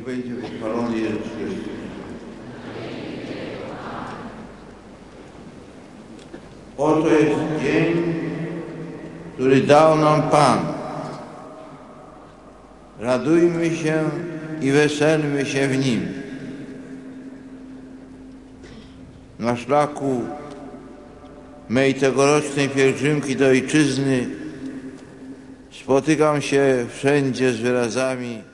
będzie pochwalony Jezus Chrystus. Oto jest dzień, który dał nam Pan. Radujmy się i weselmy się w Nim. Na szlaku mej tegorocznej pielgrzymki do Ojczyzny spotykam się wszędzie z wyrazami